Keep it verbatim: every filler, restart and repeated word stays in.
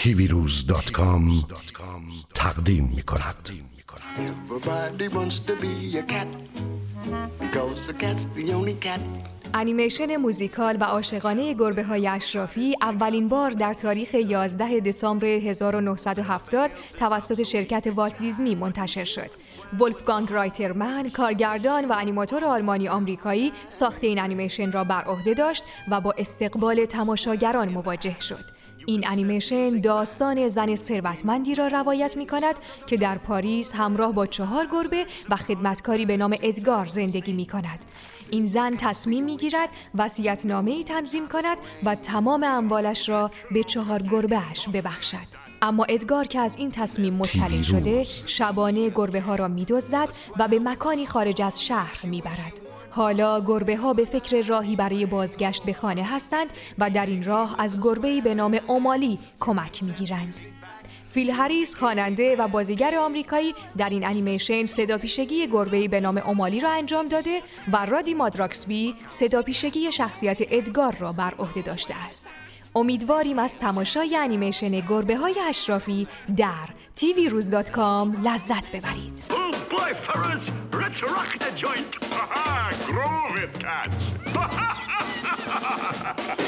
تیوی روز دات کام تقدیم می کند. Everybody wants to be a cat because a cat's the only cat. انیمیشن موزیکال و عاشقانه گربه‌های اشرافی اولین بار در تاریخ یازده دسامبر هزار و نهصد و هفتاد توسط شرکت والت دیزنی منتشر شد. ولفگانگ رایترمن، کارگردان و انیماتور آلمانی آمریکایی، ساخت این انیمیشن را بر عهده داشت و با استقبال تماشاگران مواجه شد. این انیمیشن داستان زن ثروتمندی را روایت می‌کند که در پاریس همراه با چهار گربه و خدمتکاری به نام ادگار زندگی می‌کند. این زن تصمیم می‌گیرد وصیت‌نامه‌ای تنظیم کند و تمام اموالش را به چهار گربه‌اش ببخشد. اما ادگار که از این تصمیم مطلع شده، شبانه گربه‌ها را می‌دزدد و به مکانی خارج از شهر می‌برد. حالا گربه‌ها به فکر راهی برای بازگشت به خانه هستند و در این راه از گربه‌ای به نام اومالی کمک می‌گیرند. فیل هریس، خواننده و بازیگر آمریکایی، در این انیمیشن صداپیشگی گربه‌ای به نام اومالی را انجام داده و رادی مادراکسبی صداپیشگی شخصیت ادگار را بر عهده داشته است. امیدواریم از تماشای انیمیشن گربه‌های اشرافی در تیوی روز دات کام لذت ببرید. Boy, fellas, let's rock the joint. Groove it, cats.